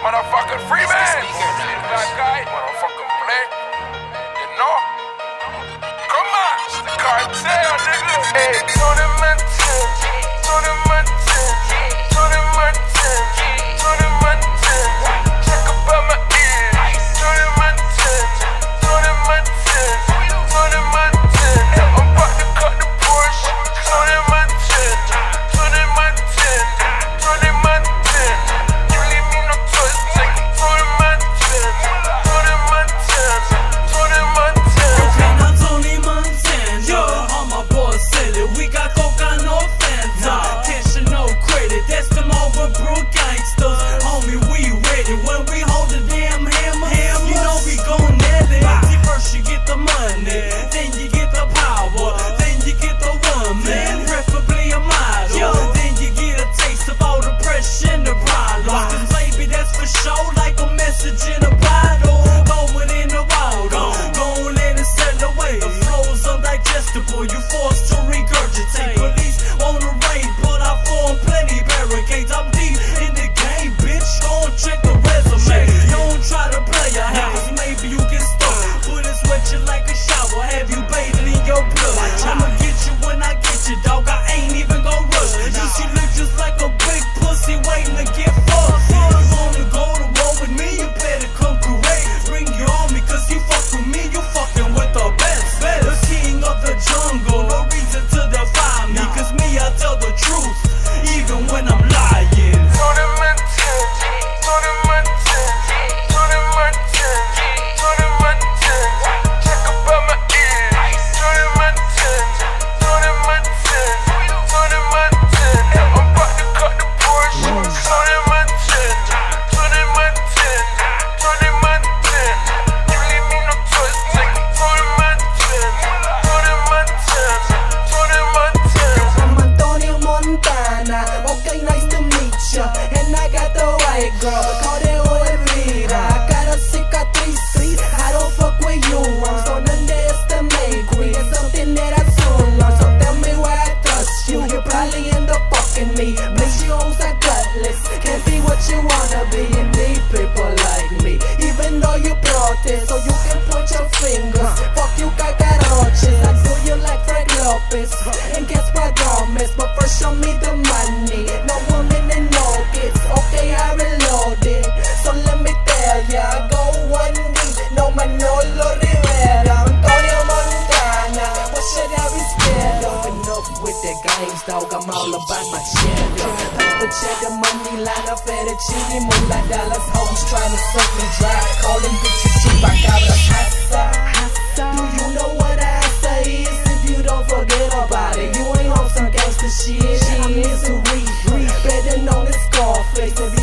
Motherfucking Freeman. Black guy, motherfucking black. You know? Come on, it's the cartel, nigga. Hey, Tony Montana, Tony Montana, Tony Montana, Tony Montana. Check about my ears. Tony Montana, Tony Montana, Tony Montana. I'm about to cut the Porsche. Tony Montana, Tony Montana, Tony Montana. You leave me no choice, take it. Tony Montana, Tony Montana, Tony Montana. Okay, now Tony Montana, all my boys said it. We got coca, no Fanta, cash and no credit. That's them overbrook gangsters. Homie, we ready when we hold the damn hammer. You know we gon' nail it. See, first you get the money, then you get the power, then you get the woman, preferably a model. Then you get a taste of all the pressure and the problems. 'Cause baby, that's for sure, like a message in a bottle. Throw it in the water, gon' let it settle away. The flow's undigestible, you forced to regurgitate. Police wanna raid, but I form plenty barricades. I'm deep in the game, bitch. Gon' check the resume. Don't try to play a half, 'cause maybe you get stuck. Put it sweat you like a shower, have you bathed in your blood? I'ma get you when I get you, dog. I ain't even gon' rush. You look just like a big pussy waiting to get fucked. If you wanna go to war with me, you better come correct. Bring your army, 'cause you fuck with me, you fucking with the best. The king of the jungle, no reason to defy me, 'cause me, I tell the truth, even when I'm lying. Tony Montana, Tony Montana, Tony Montana, Tony Montana. Check about my ears. Tony Montana, Tony Montana, Tony Montana. I'm about to cut the Porsche. Tony Montana, Tony Montana, Tony Montana. You leave me no choice, take it. Tony Montana, Tony Montana, Tony Montana. I'm Antonio Montana. Okay, nice to meet ya. And I got the white girl, Cordeo Elvira. I got a cicatriz, I don't fuck with you. I'm so underestimate queen. It's something that I soon learn. So tell me why I trust you. You probably end up fucking me. Bless you hoes are gutless. Can't be what you wanna be. You need people like me. Even though you protest, so you can point your fingers. Fuck you, cacaroches. I do you like Frank Lopez. And guess what, don't miss. But first show me the money. No woman and no kids. Okay, I reloaded. So let me tell ya, I go one deep. No Manolo Rivera. Antonio Montana. What should I be scared of? Enough with the games, dog. I'm all about my cheddar. Paper cheddar, money, line of fettuccine, moolah dollars. Hoes trying to suck me dry. Call them bitches cheap. I got a hassa. Do you know what I say is? If you don't forget about it, you ain't on some gangster shit. I'm misery. Better known as Scarface. If